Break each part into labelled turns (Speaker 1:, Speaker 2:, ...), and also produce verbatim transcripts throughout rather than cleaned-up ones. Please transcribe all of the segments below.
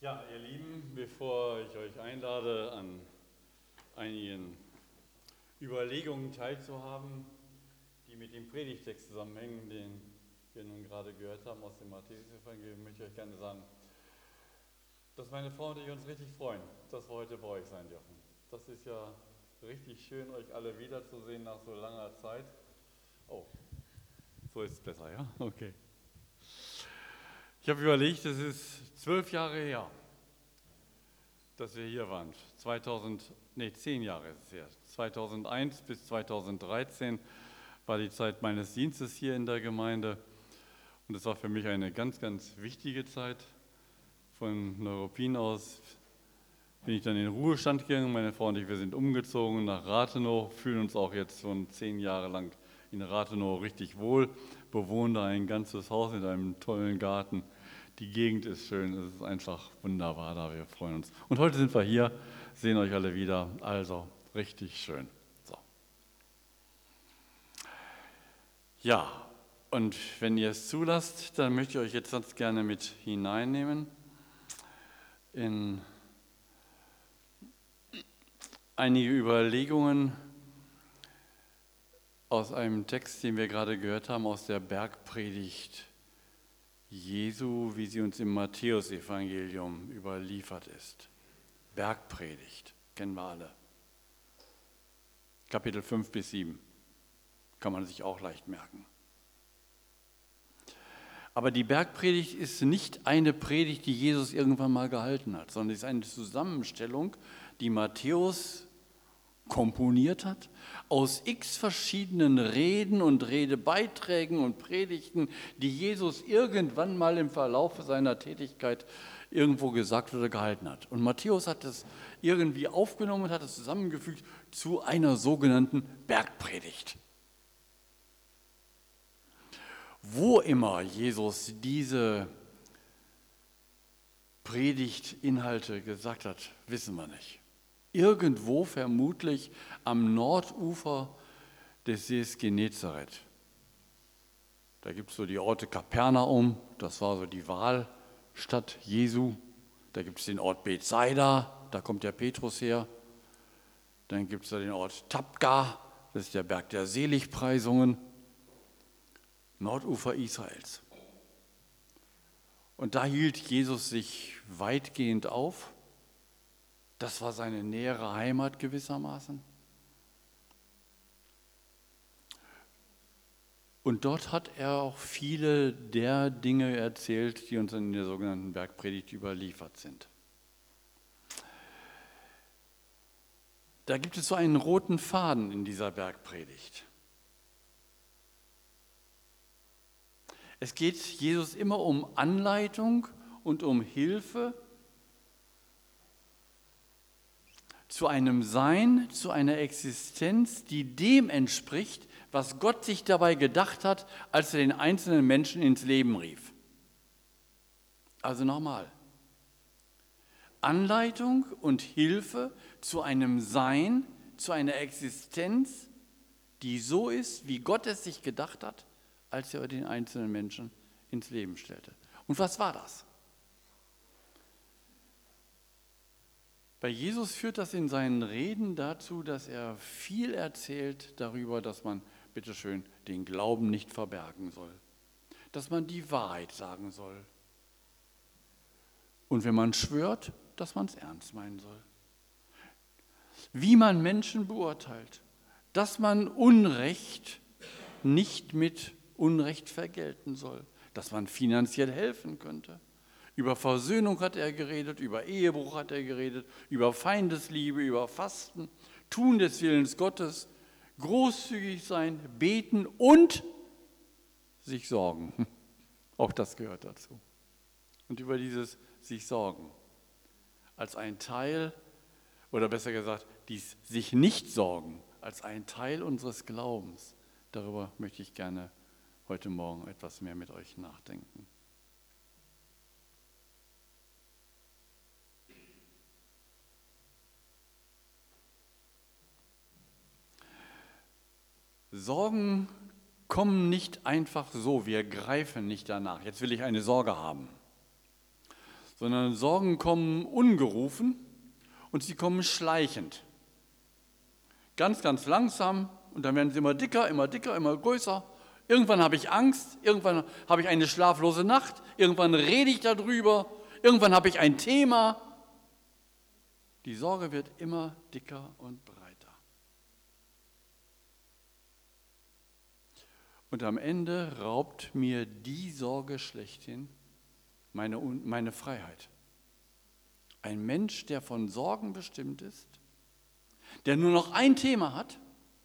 Speaker 1: Ja, ihr Lieben, bevor ich euch einlade, an einigen Überlegungen teilzuhaben, die mit dem Predigtext zusammenhängen, den wir nun gerade gehört haben aus dem Matthäus-Evangelium, möchte ich euch gerne sagen, dass meine Frau und ich uns richtig freuen, dass wir heute bei euch sein dürfen. Das ist ja richtig schön, euch alle wiederzusehen nach so langer Zeit. Oh, so ist es besser, ja? Okay. Ich habe überlegt, es ist zwölf Jahre her, dass wir hier waren. zweitausend, nee, zehn Jahre ist es her. zweitausendeins bis zweitausenddreizehn war die Zeit meines Dienstes hier in der Gemeinde. Und es war für mich eine ganz, ganz wichtige Zeit. Von Neuruppin aus bin ich dann in den Ruhestand gegangen. Meine Frau und ich, wir sind umgezogen nach Rathenow, fühlen uns auch jetzt schon zehn Jahre lang in Rathenow richtig wohl, bewohnen da ein ganzes Haus mit einem tollen Garten. Die Gegend ist schön, es ist einfach wunderbar da, wir freuen uns. Und heute sind wir hier, sehen euch alle wieder, also richtig schön. So. Ja, und wenn ihr es zulasst, dann möchte ich euch jetzt ganz gerne mit hineinnehmen in einige Überlegungen aus einem Text, den wir gerade gehört haben, aus der Bergpredigt Jesu, wie sie uns im Matthäus-Evangelium überliefert ist. Bergpredigt, kennen wir alle. Kapitel fünf bis sieben, kann man sich auch leicht merken. Aber die Bergpredigt ist nicht eine Predigt, die Jesus irgendwann mal gehalten hat, sondern es ist eine Zusammenstellung, die Matthäus komponiert hat, aus x verschiedenen Reden und Redebeiträgen und Predigten, die Jesus irgendwann mal im Verlauf seiner Tätigkeit irgendwo gesagt oder gehalten hat. Und Matthäus hat es irgendwie aufgenommen und hat es zusammengefügt zu einer sogenannten Bergpredigt. Wo immer Jesus diese Predigtinhalte gesagt hat, wissen wir nicht. Irgendwo vermutlich am Nordufer des Sees Genezareth. Da gibt es so die Orte Kapernaum, das war so die Wahlstadt Jesu. Da gibt es den Ort Bethsaida, da kommt der Petrus her. Dann gibt es da den Ort Tabga, das ist der Berg der Seligpreisungen. Nordufer Israels. Und da hielt Jesus sich weitgehend auf. Das war seine nähere Heimat gewissermaßen. Und dort hat er auch viele der Dinge erzählt, die uns in der sogenannten Bergpredigt überliefert sind. Da gibt es so einen roten Faden in dieser Bergpredigt. Es geht Jesus immer um Anleitung und um Hilfe zu einem Sein, zu einer Existenz, die dem entspricht, was Gott sich dabei gedacht hat, als er den einzelnen Menschen ins Leben rief. Also nochmal. Anleitung und Hilfe zu einem Sein, zu einer Existenz, die so ist, wie Gott es sich gedacht hat, als er den einzelnen Menschen ins Leben stellte. Und was war das? Bei Jesus führt das in seinen Reden dazu, dass er viel erzählt darüber, dass man, bitteschön, den Glauben nicht verbergen soll, dass man die Wahrheit sagen soll und wenn man schwört, dass man es ernst meinen soll. Wie man Menschen beurteilt, dass man Unrecht nicht mit Unrecht vergelten soll, dass man finanziell helfen könnte. Über Versöhnung hat er geredet, über Ehebruch hat er geredet, über Feindesliebe, über Fasten, Tun des Willens Gottes, großzügig sein, beten und sich sorgen. Auch das gehört dazu. Und über dieses sich sorgen als ein Teil, oder besser gesagt, dies sich nicht sorgen als ein Teil unseres Glaubens, darüber möchte ich gerne heute Morgen etwas mehr mit euch nachdenken. Sorgen kommen nicht einfach so, wir greifen nicht danach. Jetzt will ich eine Sorge haben. sondern Sorgen kommen ungerufen und sie kommen schleichend. Ganz, ganz langsam und dann werden sie immer dicker, immer dicker, immer größer. Irgendwann habe ich Angst, irgendwann habe ich eine schlaflose Nacht, irgendwann rede ich darüber, irgendwann habe ich ein Thema. Die Sorge wird immer dicker und breiter. Und am Ende raubt mir die Sorge schlechthin meine, meine Freiheit. Ein Mensch, der von Sorgen bestimmt ist, der nur noch ein Thema hat,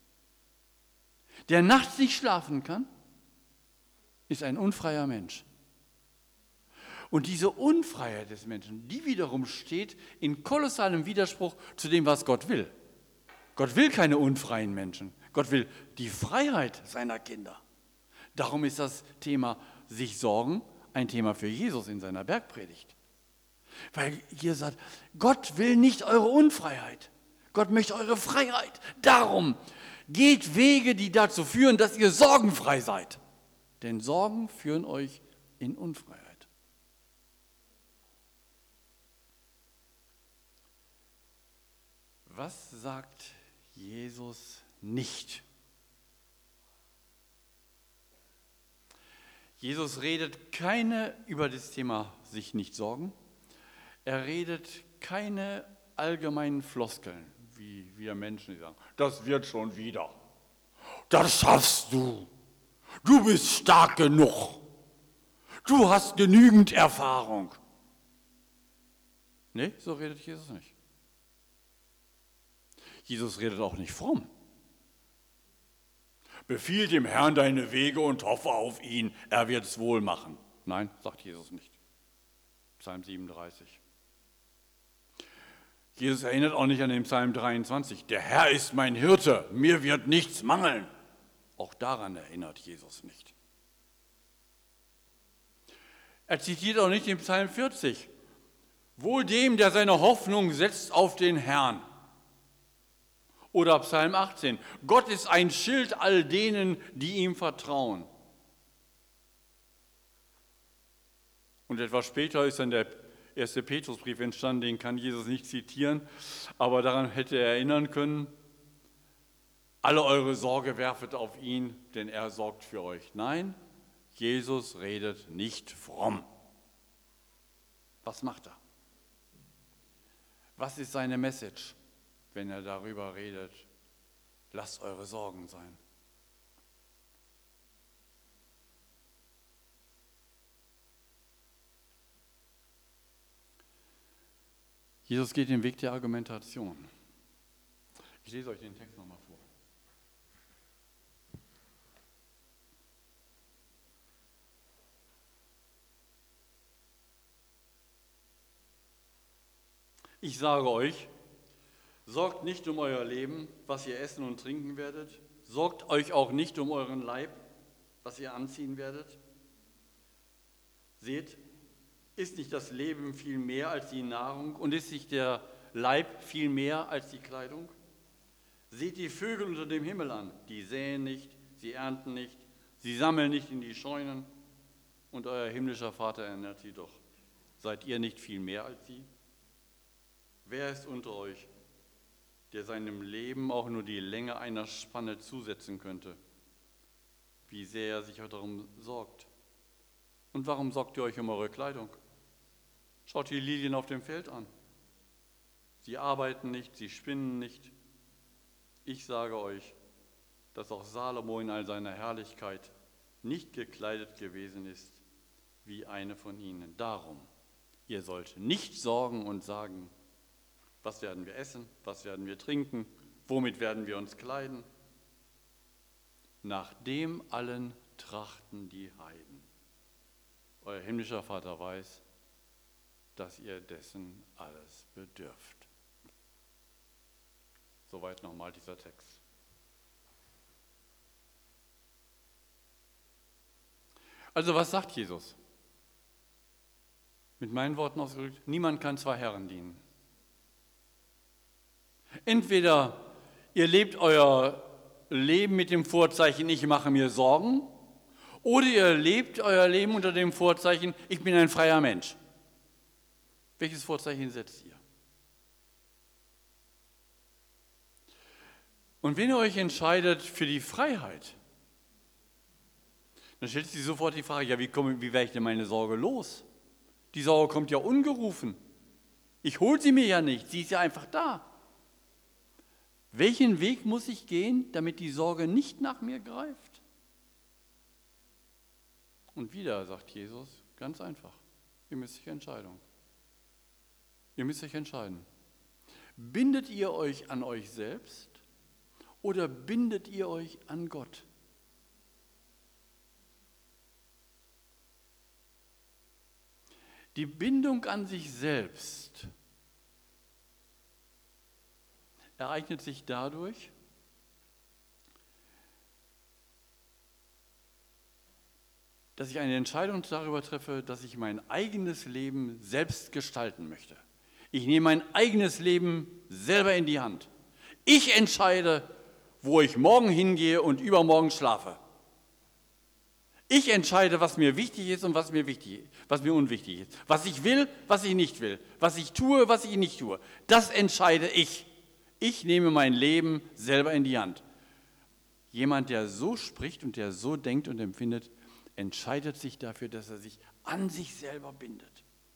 Speaker 1: der nachts nicht schlafen kann, ist ein unfreier Mensch. Und diese Unfreiheit des Menschen, die wiederum steht in kolossalem Widerspruch zu dem, was Gott will. Gott will keine unfreien Menschen. Gott will die Freiheit seiner Kinder. Darum ist das Thema sich sorgen ein Thema für Jesus in seiner Bergpredigt. Weil hier sagt, Gott will nicht eure Unfreiheit. Gott möchte eure Freiheit. Darum geht Wege, die dazu führen, dass ihr sorgenfrei seid. Denn Sorgen führen euch in Unfreiheit. Was sagt Jesus nicht? Jesus redet keine über das Thema sich nicht sorgen. Er redet keine allgemeinen Floskeln, wie wir Menschen, die sagen, das wird schon wieder. Das schaffst du. Du bist stark genug. Du hast genügend Erfahrung. Nee, so redet Jesus nicht. Jesus redet auch nicht fromm. Befiehl dem Herrn deine Wege und hoffe auf ihn, er wird es wohl machen. Nein, sagt Jesus nicht. Psalm siebenunddreißig. Jesus erinnert auch nicht an den Psalm dreiundzwanzig. Der Herr ist mein Hirte, mir wird nichts mangeln. Auch daran erinnert Jesus nicht. Er zitiert auch nicht den Psalm vierzig. Wohl dem, der seine Hoffnung setzt auf den Herrn. Oder Psalm achtzehn. Gott ist ein Schild all denen, die ihm vertrauen. Und etwas später ist dann der erste Petrusbrief entstanden, den kann Jesus nicht zitieren, aber daran hätte er erinnern können, alle eure Sorge werfet auf ihn, denn er sorgt für euch. Nein, Jesus redet nicht fromm. Was macht er? Was ist seine Message, wenn er darüber redet, lasst eure Sorgen sein? Jesus geht den Weg der Argumentation. Ich lese euch den Text nochmal vor. Ich sage euch, sorgt nicht um euer Leben, was ihr essen und trinken werdet. Sorgt euch auch nicht um euren Leib, was ihr anziehen werdet. Seht, ist nicht das Leben viel mehr als die Nahrung und ist nicht der Leib viel mehr als die Kleidung? Seht die Vögel unter dem Himmel an, die säen nicht, sie ernten nicht, sie sammeln nicht in die Scheunen und euer himmlischer Vater ernährt sie doch. Seid ihr nicht viel mehr als sie? Wer ist unter euch, der seinem Leben auch nur die Länge einer Spanne zusetzen könnte? Wie sehr er sich auch darum sorgt. Und warum sorgt ihr euch um eure Kleidung? Schaut die Lilien auf dem Feld an. Sie arbeiten nicht, sie spinnen nicht. Ich sage euch, dass auch Salomo in all seiner Herrlichkeit nicht gekleidet gewesen ist wie eine von ihnen. Darum, ihr sollt nicht sorgen und sagen, was werden wir essen, was werden wir trinken, womit werden wir uns kleiden? Nach dem allen trachten die Heiden. Euer himmlischer Vater weiß, dass ihr dessen alles bedürft. Soweit nochmal dieser Text. Also was sagt Jesus? Mit meinen Worten ausgedrückt, niemand kann zwei Herren dienen. Entweder ihr lebt euer Leben mit dem Vorzeichen, ich mache mir Sorgen, oder ihr lebt euer Leben unter dem Vorzeichen, ich bin ein freier Mensch. Welches Vorzeichen setzt ihr? Und wenn ihr euch entscheidet für die Freiheit, dann stellt sich sofort die Frage, ja, wie, komme, wie werde ich denn meine Sorge los? Die Sorge kommt ja ungerufen. Ich hole sie mir ja nicht, sie ist ja einfach da. Welchen Weg muss ich gehen, damit die Sorge nicht nach mir greift? Und wieder sagt Jesus, ganz einfach, ihr müsst euch entscheiden. Ihr müsst euch entscheiden. Bindet ihr euch an euch selbst oder bindet ihr euch an Gott? Die Bindung an sich selbst ereignet sich dadurch, dass ich eine Entscheidung darüber treffe, dass ich mein eigenes Leben selbst gestalten möchte. Ich nehme mein eigenes Leben selber in die Hand. Ich entscheide, wo ich morgen hingehe und übermorgen schlafe. Ich entscheide, was mir wichtig ist und was mir, wichtig, was mir unwichtig ist. Was ich will, was ich nicht will. Was ich tue, was ich nicht tue. Das entscheide ich. Ich nehme mein Leben selber in die Hand. Jemand, der so spricht und der so denkt und empfindet, entscheidet sich dafür, dass er sich an sich selber bindet.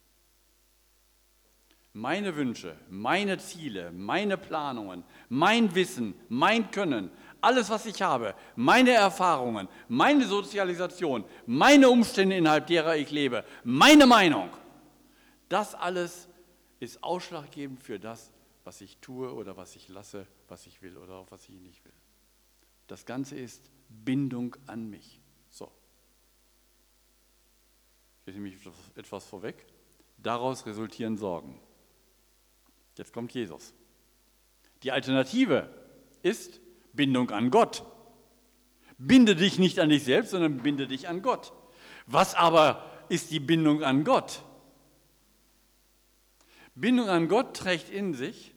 Speaker 1: Meine Wünsche, meine Ziele, meine Planungen, mein Wissen, mein Können, alles, was ich habe, meine Erfahrungen, meine Sozialisation, meine Umstände, innerhalb derer ich lebe, meine Meinung, das alles ist ausschlaggebend für das, was ich tue oder was ich lasse, was ich will oder auch was ich nicht will. Das Ganze ist Bindung an mich. So. Ich nehme etwas vorweg. Daraus resultieren Sorgen. Jetzt kommt Jesus. Die Alternative ist Bindung an Gott. Binde dich nicht an dich selbst, sondern binde dich an Gott. Was aber ist die Bindung an Gott? Bindung an Gott trägt in sich,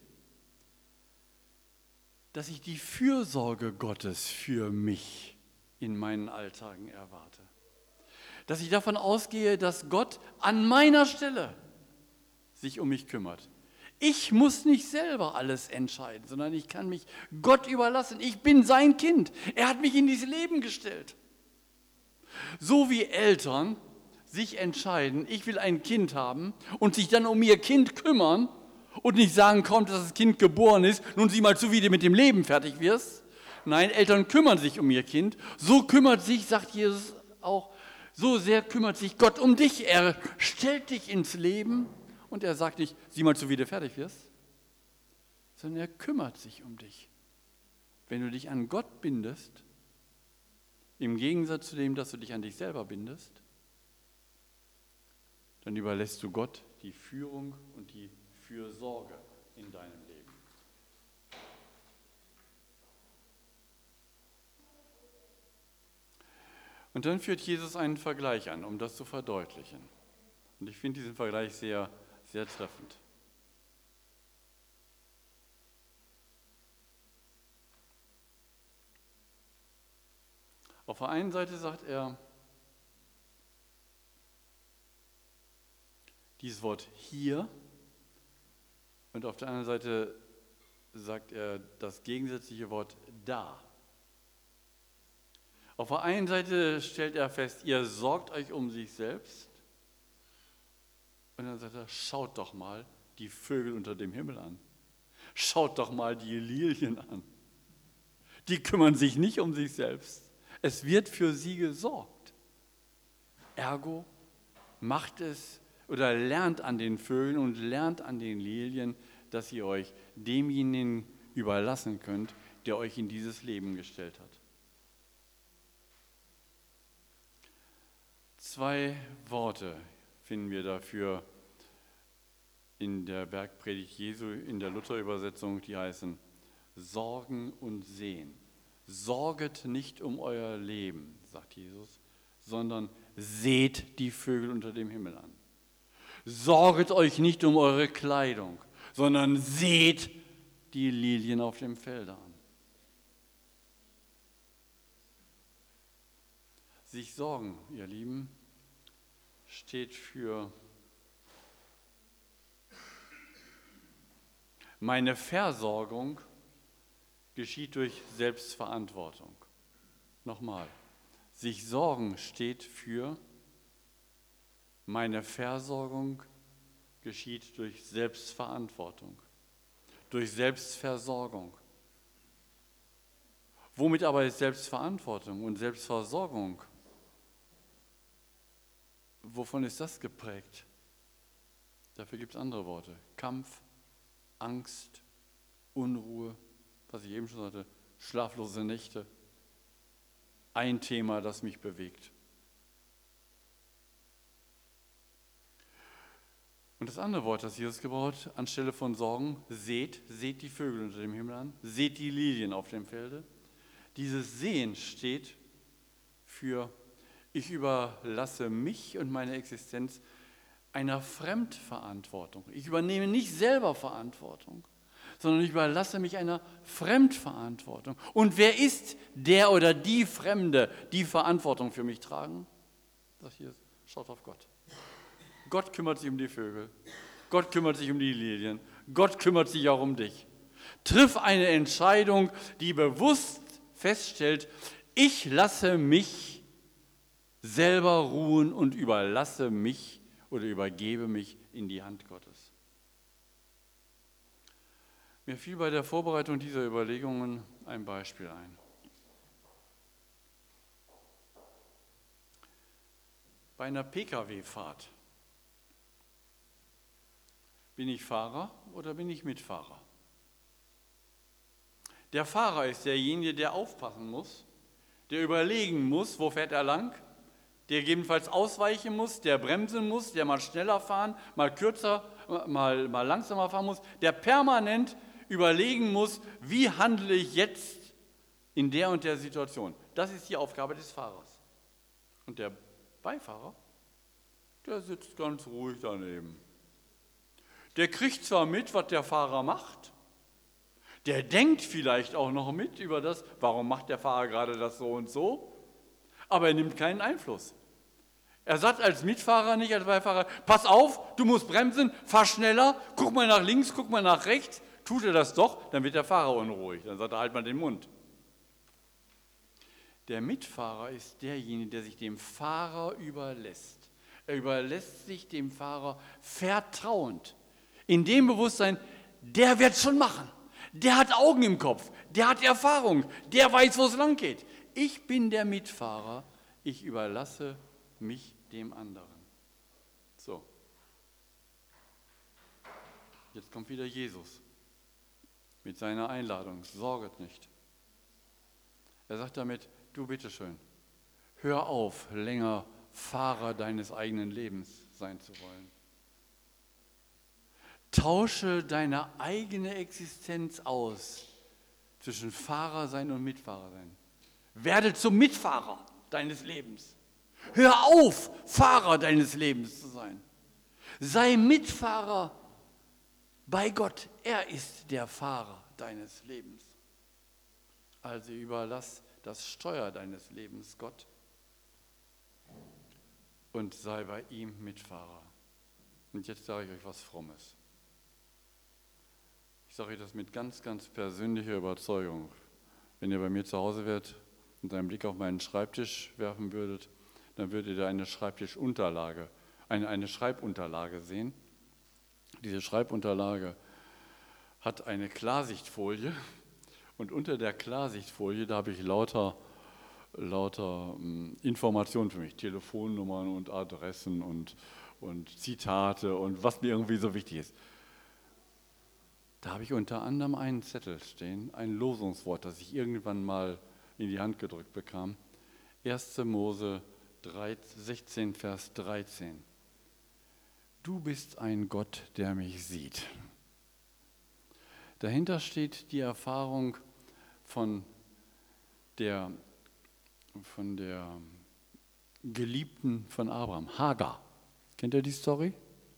Speaker 1: dass ich die Fürsorge Gottes für mich in meinen Alltagen erwarte. Dass ich davon ausgehe, dass Gott an meiner Stelle sich um mich kümmert. Ich muss nicht selber alles entscheiden, sondern ich kann mich Gott überlassen. Ich bin sein Kind. Er hat mich in dieses Leben gestellt. So wie Eltern sich entscheiden, ich will ein Kind haben und sich dann um ihr Kind kümmern und nicht sagen, kommt, dass das Kind geboren ist, nun sieh mal zu, wie du mit dem Leben fertig wirst. Nein, Eltern kümmern sich um ihr Kind. So kümmert sich, sagt Jesus auch, so sehr kümmert sich Gott um dich. Er stellt dich ins Leben. Und er sagt nicht, sieh mal zu, wie du fertig wirst, sondern er kümmert sich um dich. Wenn du dich an Gott bindest, im Gegensatz zu dem, dass du dich an dich selber bindest, dann überlässt du Gott die Führung und die Fürsorge in deinem Leben. Und dann führt Jesus einen Vergleich an, um das zu verdeutlichen. Und ich finde diesen Vergleich sehr Sehr treffend. Auf der einen Seite sagt er, dieses Wort hier, und auf der anderen Seite sagt er das gegensätzliche Wort da. Auf der einen Seite stellt er fest, ihr sorgt euch um sich selbst. Und dann sagt er, schaut doch mal die Vögel unter dem Himmel an. Schaut doch mal die Lilien an. Die kümmern sich nicht um sich selbst. Es wird für sie gesorgt. Ergo macht es oder lernt an den Vögeln und lernt an den Lilien, dass ihr euch demjenigen überlassen könnt, der euch in dieses Leben gestellt hat. Zwei Worte finden wir dafür in der Bergpredigt Jesu in der Luther-Übersetzung, die heißen Sorgen und Sehen. Sorget nicht um euer Leben, sagt Jesus, sondern seht die Vögel unter dem Himmel an. Sorget euch nicht um eure Kleidung, sondern seht die Lilien auf dem Felde an. Sich sorgen, ihr Lieben, steht für Meine Versorgung geschieht durch Selbstverantwortung. Nochmal, sich sorgen steht für meine Versorgung geschieht durch Selbstverantwortung, durch Selbstversorgung. Womit aber ist Selbstverantwortung und Selbstversorgung? Wovon ist das geprägt? Dafür gibt es andere Worte. Kampf, Angst, Unruhe, was ich eben schon sagte, schlaflose Nächte. Ein Thema, das mich bewegt. Und das andere Wort, das Jesus gebraucht, anstelle von Sorgen, seht, seht die Vögel unter dem Himmel an, seht die Lilien auf dem Felde. Dieses Sehen steht für, ich überlasse mich und meine Existenz einer Fremdverantwortung. Ich übernehme nicht selber Verantwortung, sondern ich überlasse mich einer Fremdverantwortung. Und wer ist der oder die Fremde, die Verantwortung für mich tragen? Sagt Jesus, schaut auf Gott. Gott kümmert sich um die Vögel. Gott kümmert sich um die Lilien. Gott kümmert sich auch um dich. Triff eine Entscheidung, die bewusst feststellt, ich lasse mich selber ruhen und überlasse mich oder übergebe mich in die Hand Gottes. Mir fiel bei der Vorbereitung dieser Überlegungen ein Beispiel ein. Bei einer P K W-Fahrt bin ich Fahrer oder bin ich Mitfahrer? Der Fahrer ist derjenige, der aufpassen muss, der überlegen muss, wo fährt er lang, der gegebenenfalls ausweichen muss, der bremsen muss, der mal schneller fahren, mal kürzer, mal, mal langsamer fahren muss, der permanent überlegen muss, wie handle ich jetzt in der und der Situation. Das ist die Aufgabe des Fahrers. Und der Beifahrer, der sitzt ganz ruhig daneben. Der kriegt zwar mit, was der Fahrer macht, der denkt vielleicht auch noch mit über das, warum macht der Fahrer gerade das so und so, aber er nimmt keinen Einfluss. Er sagt als Mitfahrer, nicht als Beifahrer, pass auf, du musst bremsen, fahr schneller, guck mal nach links, guck mal nach rechts. Tut er das doch, dann wird der Fahrer unruhig, dann sagt er, halt mal den Mund. Der Mitfahrer ist derjenige, der sich dem Fahrer überlässt. Er überlässt sich dem Fahrer vertrauend. In dem Bewusstsein, der wird es schon machen. Der hat Augen im Kopf, der hat Erfahrung, der weiß, wo es lang geht. Ich bin der Mitfahrer, ich überlasse mich dem anderen. So. Jetzt kommt wieder Jesus mit seiner Einladung, sorget nicht. Er sagt damit, du bitteschön, hör auf, länger Fahrer deines eigenen Lebens sein zu wollen. Tausche deine eigene Existenz aus zwischen Fahrer sein und Mitfahrer sein. Werde zum Mitfahrer deines Lebens. Hör auf, Fahrer deines Lebens zu sein. Sei Mitfahrer bei Gott. Er ist der Fahrer deines Lebens. Also überlass das Steuer deines Lebens Gott und sei bei ihm Mitfahrer. Und jetzt sage ich euch was Frommes. Ich sage euch das mit ganz, ganz persönlicher Überzeugung. Wenn ihr bei mir zu Hause wärt und einen Blick auf meinen Schreibtisch werfen würdet, dann würdet ihr eine Schreibtischunterlage, eine, eine Schreibunterlage sehen. Diese Schreibunterlage hat eine Klarsichtfolie und unter der Klarsichtfolie, da habe ich lauter, lauter um, Informationen für mich, Telefonnummern und Adressen und, und Zitate und was mir irgendwie so wichtig ist. Da habe ich unter anderem einen Zettel stehen, ein Losungswort, das ich irgendwann mal in die Hand gedrückt bekam. erster Mose sechzehn, Vers dreizehn. Du bist ein Gott, der mich sieht. Dahinter steht die Erfahrung von der, von der Geliebten von Abraham, Hagar. Kennt ihr die Story?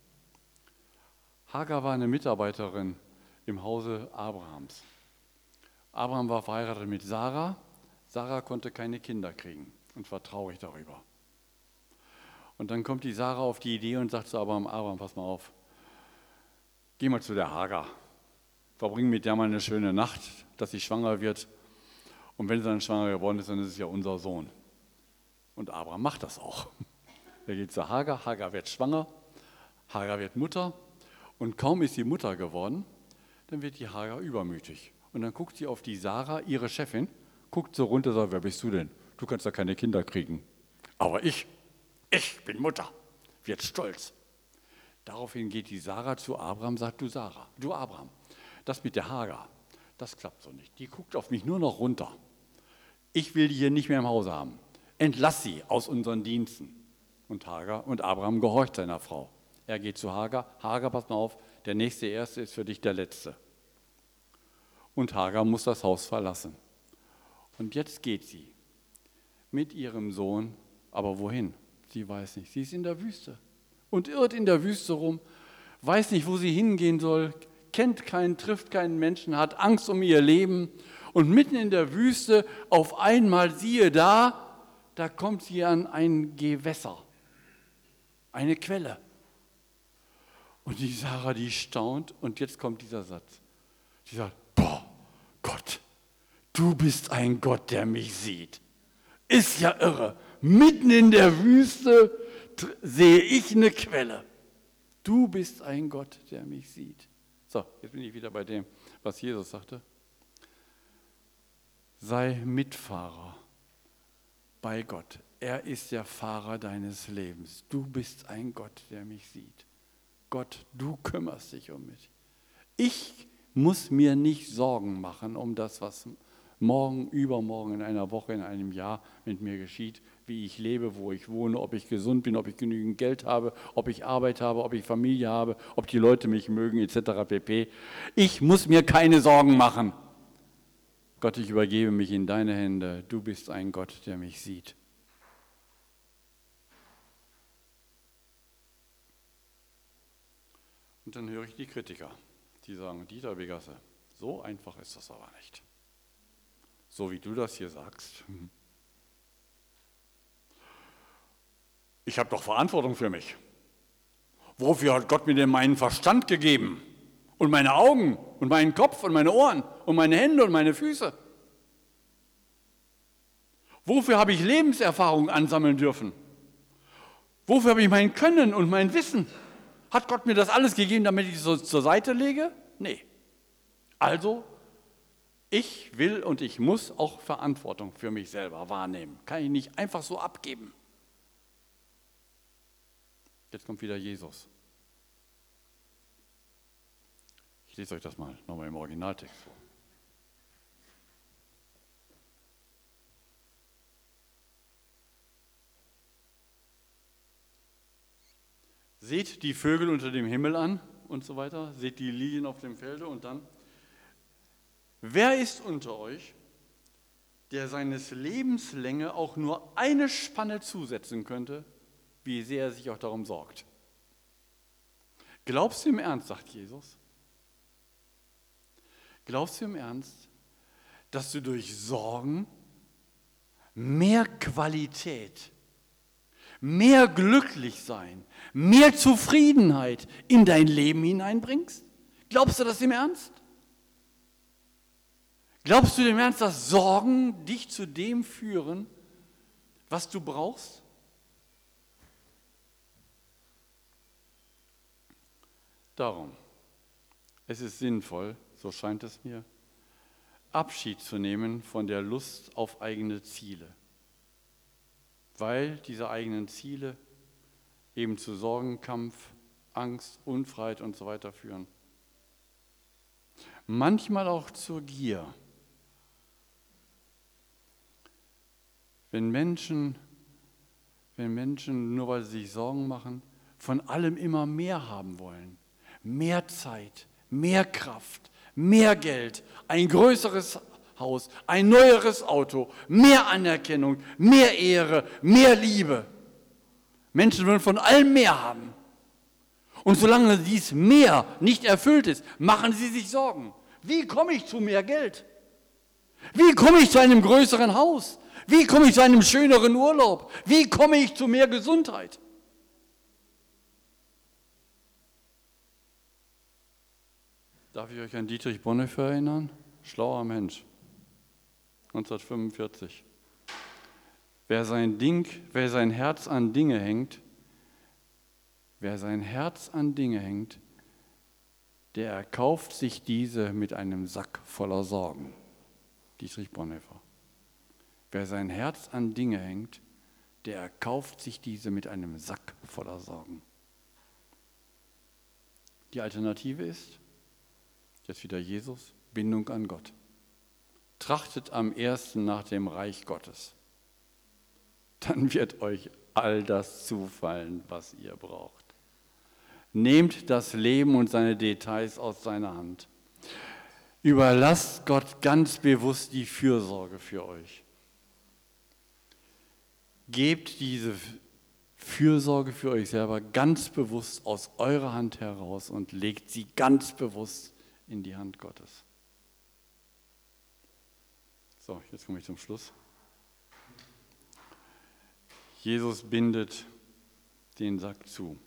Speaker 1: Hagar war eine Mitarbeiterin im Hause Abrahams. Abraham war verheiratet mit Sarah. Sarah konnte keine Kinder kriegen und war traurig darüber. Und dann kommt die Sarah auf die Idee und sagt zu Abraham, Abraham, pass mal auf, geh mal zu der Hagar. verbringen mit der mal eine schöne Nacht, dass sie schwanger wird. Und wenn sie dann schwanger geworden ist, dann ist es ja unser Sohn. Und Abraham macht das auch. Er geht zu Hagar, Hagar wird schwanger, Hagar wird Mutter. Und kaum ist sie Mutter geworden, dann wird die Hagar übermütig. Und dann guckt sie auf die Sarah, ihre Chefin, guckt so runter und sagt, wer bist du denn? Du kannst ja keine Kinder kriegen. Aber ich, ich bin Mutter, wird stolz. Daraufhin geht die Sarah zu Abraham, sagt, du Sarah, du Abraham, das mit der Hagar, das klappt so nicht. Die guckt auf mich nur noch runter. Ich will die hier nicht mehr im Hause haben. Entlass sie aus unseren Diensten. Und Hagar und Abraham gehorcht seiner Frau. Er geht zu Hagar, Hagar, pass mal auf, der nächste Erste ist für dich der Letzte. Und Hagar muss das Haus verlassen. Und jetzt geht sie mit ihrem Sohn, aber wohin? Sie weiß nicht. Sie ist in der Wüste und irrt in der Wüste rum, weiß nicht, wo sie hingehen soll, kennt keinen, trifft keinen Menschen, hat Angst um ihr Leben. Und mitten in der Wüste auf einmal, siehe da, da kommt sie an ein Gewässer, eine Quelle. Und die Sarah, die staunt und jetzt kommt dieser Satz. Sie sagt, boah, Gott, du bist ein Gott, der mich sieht. Ist ja irre. Mitten in der Wüste sehe ich eine Quelle. Du bist ein Gott, der mich sieht. So, jetzt bin ich wieder bei dem, was Jesus sagte. Sei Mitfahrer bei Gott. Er ist der Fahrer deines Lebens. Du bist ein Gott, der mich sieht. Gott, du kümmerst dich um mich. Ich muss mir nicht Sorgen machen um das, was morgen, übermorgen, in einer Woche, in einem Jahr mit mir geschieht, wie ich lebe, wo ich wohne, ob ich gesund bin, ob ich genügend Geld habe, ob ich Arbeit habe, ob ich Familie habe, ob die Leute mich mögen, et cetera pp. Ich muss mir keine Sorgen machen. Gott, ich übergebe mich in deine Hände. Du bist ein Gott, der mich sieht. Und dann höre ich die Kritiker, die sagen, Dieter Begasse, so einfach ist das aber nicht. So wie du das hier sagst. Ich habe doch Verantwortung für mich. Wofür hat Gott mir denn meinen Verstand gegeben? Und meine Augen und meinen Kopf und meine Ohren und meine Hände und meine Füße? Wofür habe ich Lebenserfahrung ansammeln dürfen? Wofür habe ich mein Können und mein Wissen? Hat Gott mir das alles gegeben, damit ich es so zur Seite lege? Nee. Also, ich will und ich muss auch Verantwortung für mich selber wahrnehmen. Kann ich nicht einfach so abgeben. Jetzt kommt wieder Jesus. Ich lese euch das mal nochmal im Originaltext vor. Seht die Vögel unter dem Himmel an und so weiter, seht die Lilien auf dem Felde und dann, wer ist unter euch, der seines Lebens Länge auch nur eine Spanne zusetzen könnte, wie sehr er sich auch darum sorgt? Glaubst du im Ernst, sagt Jesus, glaubst du im Ernst, dass du durch Sorgen mehr Qualität, mehr Glücklichsein, mehr Zufriedenheit in dein Leben hineinbringst? Glaubst du das im Ernst? Glaubst du im Ernst, dass Sorgen dich zu dem führen, was du brauchst? Darum, es ist sinnvoll, so scheint es mir, Abschied zu nehmen von der Lust auf eigene Ziele, weil diese eigenen Ziele eben zu Sorgenkampf, Angst, Unfreiheit und so weiter führen. Manchmal auch zur Gier. Wenn Menschen, wenn Menschen, nur weil sie sich Sorgen machen, von allem immer mehr haben wollen, mehr Zeit, mehr Kraft, mehr Geld, ein größeres Haus, ein neueres Auto, mehr Anerkennung, mehr Ehre, mehr Liebe. Menschen wollen von allem mehr haben. Und solange dies mehr nicht erfüllt ist, machen sie sich Sorgen. Wie komme ich zu mehr Geld? Wie komme ich zu einem größeren Haus? Wie komme ich zu einem schöneren Urlaub? Wie komme ich zu mehr Gesundheit? Darf ich euch an Dietrich Bonhoeffer erinnern? Schlauer Mensch. neunzehnhundertfünfundvierzig. Wer sein Ding, wer sein Herz an Dinge hängt, wer sein Herz an Dinge hängt, der erkauft sich diese mit einem Sack voller Sorgen. Dietrich Bonhoeffer. Wer sein Herz an Dinge hängt, der erkauft sich diese mit einem Sack voller Sorgen. Die Alternative ist, jetzt wieder Jesus, Bindung an Gott. Trachtet am ersten nach dem Reich Gottes. Dann wird euch all das zufallen, was ihr braucht. Nehmt das Leben und seine Details aus seiner Hand. Überlasst Gott ganz bewusst die Fürsorge für euch. Gebt diese Fürsorge für euch selber ganz bewusst aus eurer Hand heraus und legt sie ganz bewusst in die Hand Gottes. So, jetzt komme ich zum Schluss. Jesus bindet den Sack zu.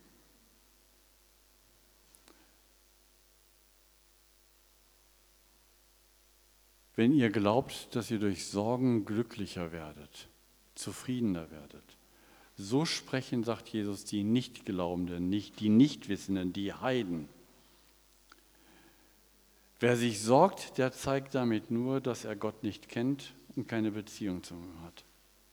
Speaker 1: Wenn ihr glaubt, dass ihr durch Sorgen glücklicher werdet, zufriedener werdet, so sprechen, sagt Jesus, die Nichtglaubenden, nicht, die Nichtwissenden, die Heiden. Wer sich sorgt, der zeigt damit nur, dass er Gott nicht kennt und keine Beziehung zu ihm hat.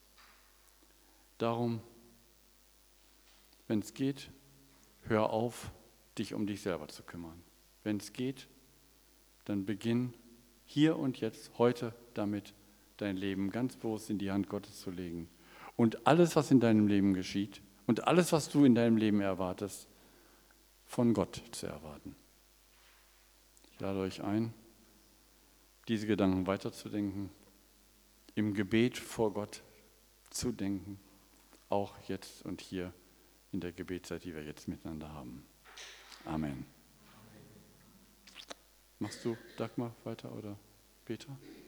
Speaker 1: Darum, wenn es geht, hör auf, dich um dich selber zu kümmern. Wenn es geht, dann beginn hier und jetzt, heute damit, dein Leben ganz bewusst in die Hand Gottes zu legen. Und alles, was in deinem Leben geschieht und alles, was du in deinem Leben erwartest, von Gott zu erwarten. Ich lade euch ein, diese Gedanken weiterzudenken, im Gebet vor Gott zu denken, auch jetzt und hier in der Gebetszeit, die wir jetzt miteinander haben. Amen. Machst du, Dagmar, weiter oder Peter?